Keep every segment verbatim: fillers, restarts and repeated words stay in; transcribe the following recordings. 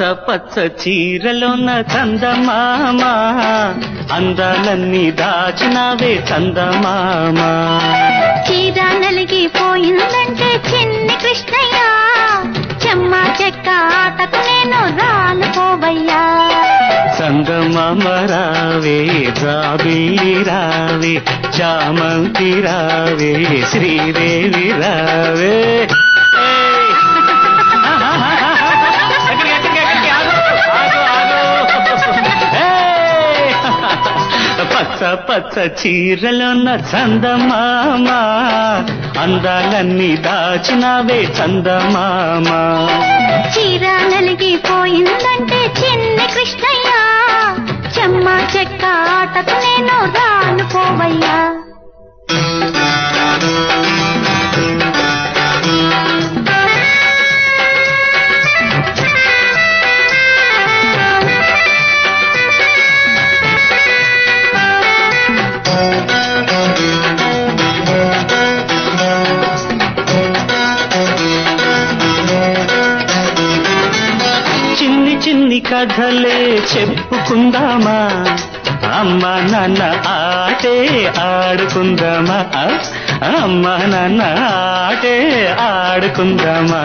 పచ్చ చీరలోన చందమామ అందాలన్నీ దాచినావే చందమామ చీర నలిగిపోయిందంటే చిన్ని కృష్ణయ్య చెమ్మ చెక్క ఆటకు నేను రాను పోవయ్యా చందమామ రావే జాబిల్లి రావే చామంతి రావే శ్రీదేవి రావే పచ్చ పచ్చ చీరలోన చందమామ అందాలన్నీ దాచినావే చందమామ చీర నలిగిపోయిందంటే చిన్ని కృష్ణయ్య చెమ్మ చెక్క ఆటకు నేను రాను పోవయ్యా చిన్ని చిన్ని కథలే చెప్పుకుందామా అమ్మ నాన్న ఆటే ఆడుకుందామా అమ్మ నాన్న ఆటే ఆడుకుందామా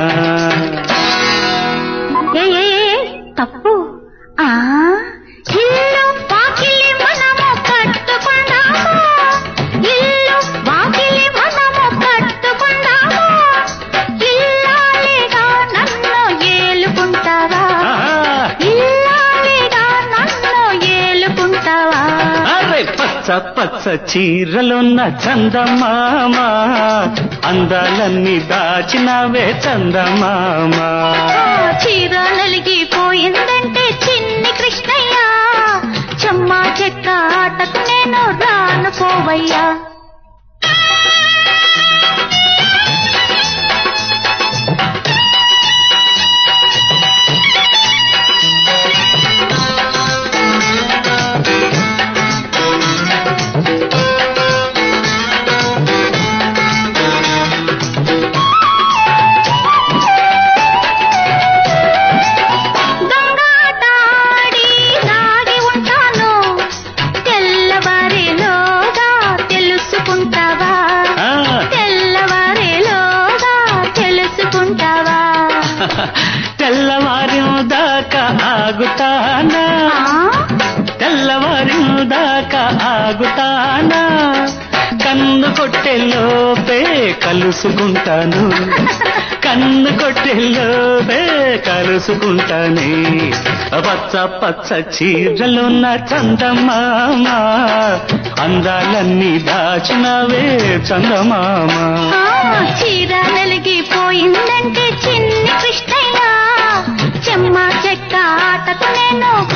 ఏ తప్పు ఆ ఇల్లు వాకిలి మనము కట్టుకుందాము ఇల్లు వాకిలి మనము కట్టుకుందాము ఇల్లాలిగా నన్ను ఏలుకుంటావా ఇల్లాలిగా నన్ను ఏలుకుంటావా అరే పచ్చ పచ్చ చీరలున్న చందమామ అందాలన్నీ దాచినవే చందమామ చీర నలిగిపోయిందంటే చిన్ని కృష్ణయ్య చెమ్మ చెక్క ఆటకు నేను రాను పోవయ్యా తెల్లవారిన దాకా ఆగుతానా తెల్లవారిన దాకా ఆగుతానా కన్ను కొట్టెలోపే కలుసుకుంటాను కన్ను కొట్టెలోపే కలుసుకుంటానే పచ్చ పచ్చ చీరలున్న చందమామ అందాలన్నీ దాచినవే చందమామ చీర నలిగిపోయిందంటే చిన్ని కృష్ణయ్య చెమ్మ చెక్క ఆటకు నేను